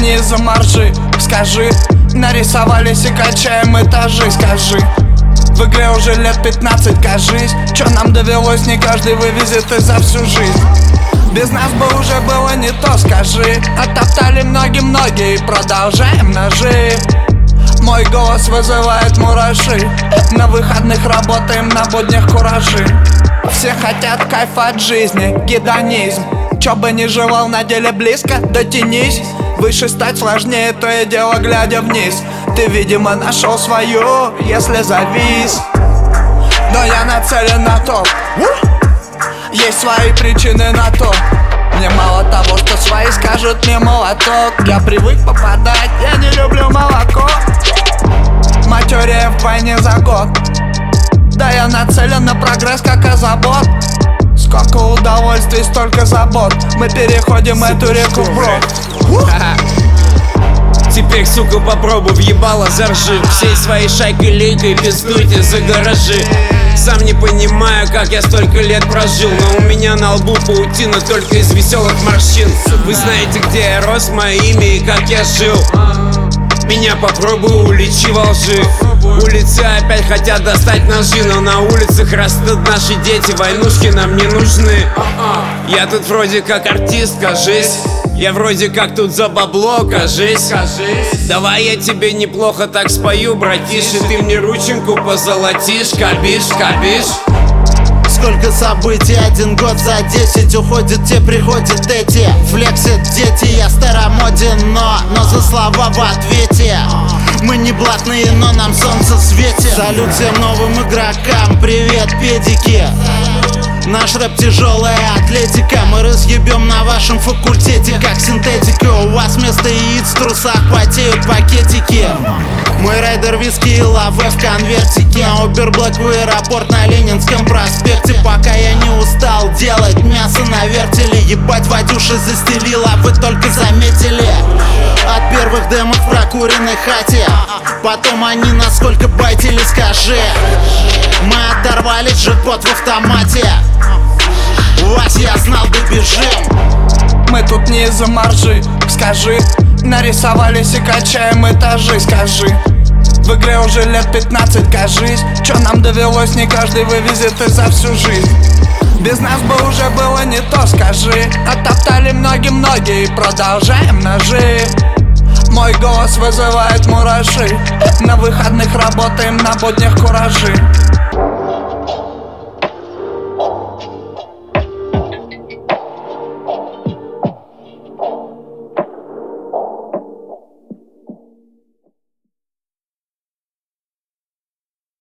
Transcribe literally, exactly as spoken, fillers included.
не из-за маржи. Скажи, нарисовались и качаем этажи. Скажи, в игре уже лет пятнадцать, кажись. Чё нам довелось, не каждый вывезет и за всю жизнь. Без нас бы уже было не то, скажи. Оттоптали многие-многие и продолжаем ножи. Мой голос вызывает мураши. На выходных работаем, на буднях куражи. Все хотят кайфа от жизни, гедонизм. Чё бы ни желал, на деле близко, дотянись. Выше стать сложнее, то и дело глядя вниз. Ты, видимо, нашел свою, если завис. Но я нацелен на топ. Есть свои причины на то. Мне мало того, что свои скажут мне молоток. Я привык попадать, я не люблю молоко. Материя в войне за год. Да, я нацелен на прогресс, как Азабот. Сколько удовольствий, столько забот. Мы переходим эту реку вброд. Теперь, сука, попробуй въебало заржи. Всей своей шайкой лейкой пиздуйте за гаражи. Сам не понимаю, как я столько лет прожил, но у меня на лбу паутина только из веселых морщин. Вы знаете, где я рос, мое имя и как я жил. Меня попробуй уличи во лжи. Улицы опять хотят достать ножи, но на улицах растут наши дети. Войнушки нам не нужны. Я тут вроде как артист, кажись. Я вроде как тут за бабло, кажись. Давай я тебе неплохо так спою, братиш, и ты мне рученьку позолотишь. Кабиш, кабиш. Сколько событий, один год за десять. Уходят те, приходят эти. Флексят дети, я старомоден, но Но за слова в ответе. Мы не блатные, но нам солнце светит. Салют всем новым игрокам, привет, педики. Наш рэп тяжелая атлетика. Мы разъебем на вашем факультете, как синтетика. У вас вместо яиц в трусах потеют пакетики. Мой райдер виски и лаве в конвертике. Убер Блэк в аэропорт на Ленинском проспекте. Пока я не устал делать мясо на вертеле. Ебать, Вадюша застелила, вы только заметили. От первых демов в прокуренной хате. Потом они насколько байтили, скажи. Мы оторвались, джекпот в автомате. Вас я знал, добежим. Мы тут не из-за маржи. Скажи, нарисовались и качаем этажи. Скажи, в игре уже лет пятнадцать, кажись. Чё нам довелось, не каждый вывезет и за всю жизнь. Без нас бы уже было не то, скажи. Оттоптали многие-многие и продолжаем ножи. Мой голос вызывает мураши. На выходных работаем, на буднях куражи.